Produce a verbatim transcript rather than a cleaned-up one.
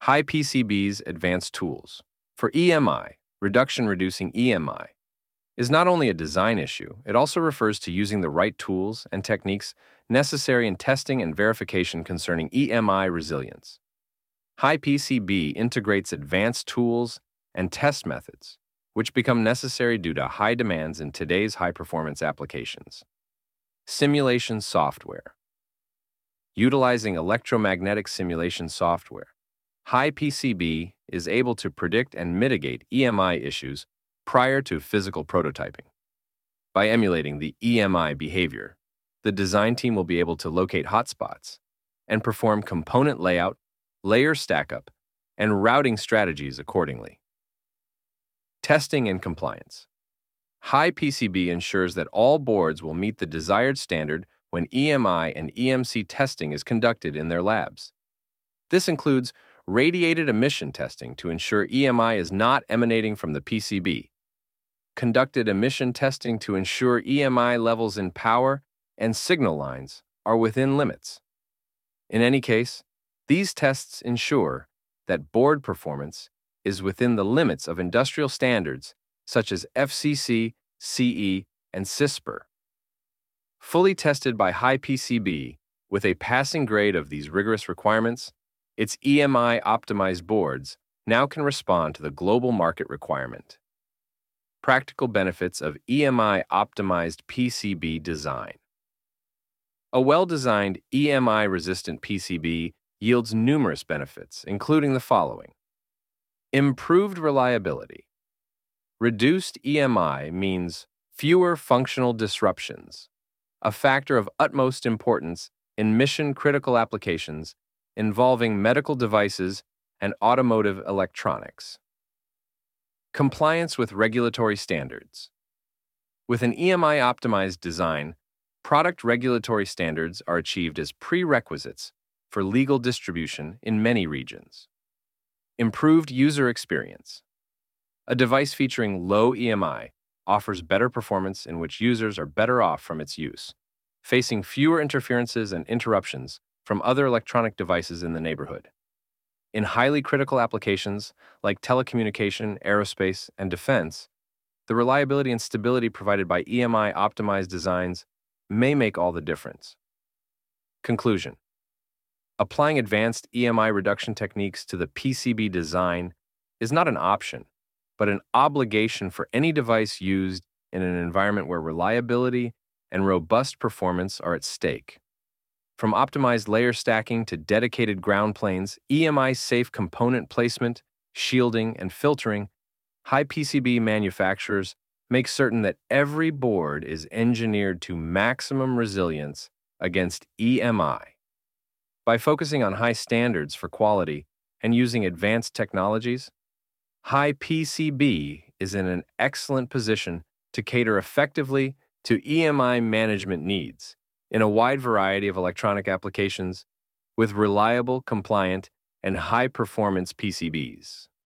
High P C B's advanced tools. For E M I, reduction reducing E M I, is not only a design issue, it also refers to using the right tools and techniques necessary in testing and verification concerning E M I resilience. High P C B integrates advanced tools and test methods, which become necessary due to high demands in today's high-performance applications. Simulation software. Utilizing electromagnetic simulation software, High P C B is able to predict and mitigate E M I issues prior to physical prototyping. By emulating the E M I behavior, the design team will be able to locate hotspots and perform component layout, layer stackup, and routing strategies accordingly. Testing and compliance. High P C B ensures that all boards will meet the desired standard when E M I and E M C testing is conducted in their labs. This includes radiated emission testing to ensure E M I is not emanating from the P C B, conducted emission testing to ensure E M I levels in power and signal lines are within limits. In any case, these tests ensure that board performance is within the limits of industrial standards such as F C C, C E, and CISPR. Fully tested by High P C B with a passing grade of these rigorous requirements, its E M I-optimized boards now can respond to the global market requirement. Practical benefits of E M I-optimized P C B design. A well-designed E M I-resistant P C B yields numerous benefits, including the following. Improved reliability. Reduced E M I means fewer functional disruptions, a factor of utmost importance in mission-critical applications involving medical devices and automotive electronics. Compliance with regulatory standards. With an E M I-optimized design, product regulatory standards are achieved as prerequisites for legal distribution in many regions. Improved user experience. A device featuring low E M I offers better performance in which users are better off from its use, facing fewer interferences and interruptions from other electronic devices in the neighborhood. In highly critical applications like telecommunication, aerospace, and defense, the reliability and stability provided by E M I-optimized designs may make all the difference. Conclusion. Applying advanced E M I reduction techniques to the P C B design is not an option, but an obligation for any device used in an environment where reliability and robust performance are at stake. From optimized layer stacking to dedicated ground planes, E M I-safe component placement, shielding, and filtering, High P C B manufacturers make certain that every board is engineered to maximum resilience against E M I. By focusing on high standards for quality and using advanced technologies, High P C B is in an excellent position to cater effectively to E M I management needs in a wide variety of electronic applications with reliable, compliant, and high-performance P C Bs.